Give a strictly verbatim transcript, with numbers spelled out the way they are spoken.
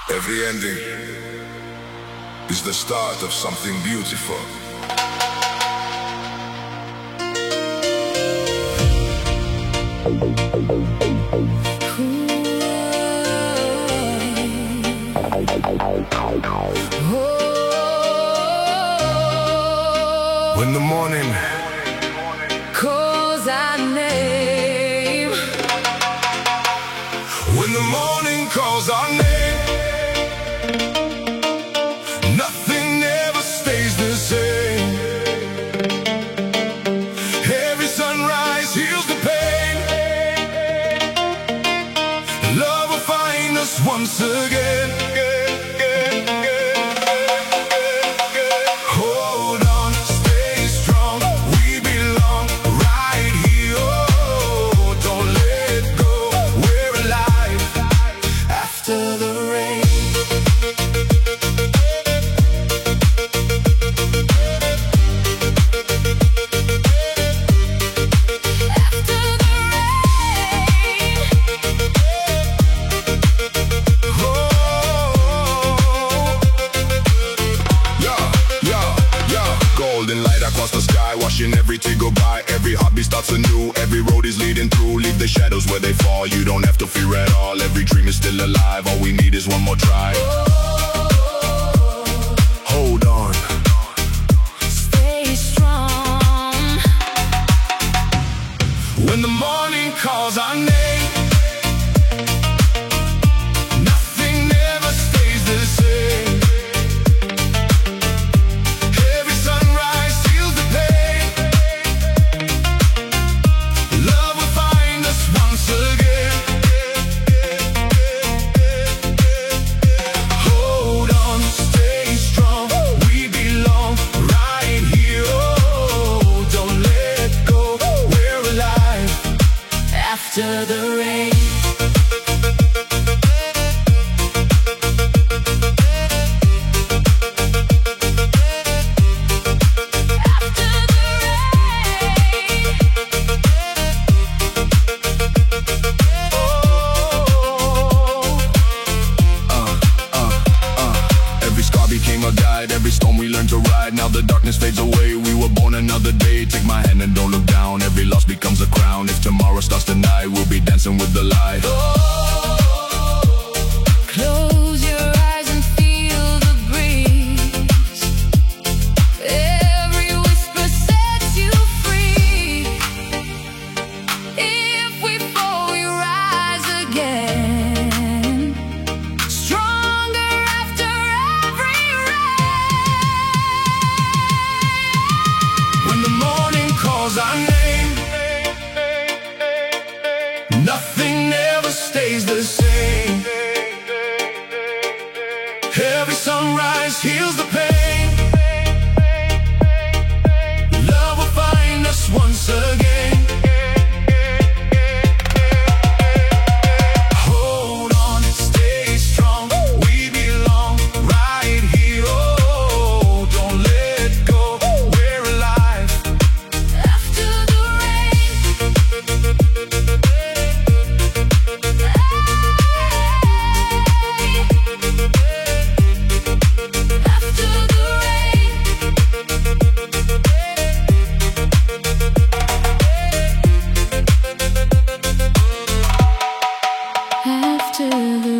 Every ending is the start of something beautiful. When the morning calls our name, when the morning calls our name, nothing ever stays the same. Every sunrise heals the pain. Love will find us once again. Hold on, stay strong, we belong right here. Oh, don't let go, we're alive after the rain. Across the sky, watching every day go by. Every heartbeat starts anew. Every road is leading through. Leave the shadows where they fall. You don't have to fear at all. Every dream is still alive. All we need is one more try. Hold on, stay strong. when the morning calls our name, nothing ever stays the same. After the rain, after the rain, Oh, uh, uh, uh. Every scar became a guide. Every storm we learned to ride. Now the darkness fades away. We were born another day. Take my hand and don't look down. Every loss becomes a crown. If tomorrow starts tonight, we'll be dancing with the light. close your eyes and feel the breeze. Every whisper sets you free. If we fall, we rise again, stronger after every rain. When the morning calls our name, nothing ever stays the same. Every sunrise heals the pain. Love will find us once again. Hold on, stay strong, we belong right here. Oh, don't let go, we're alive After the rain, after the rain, after the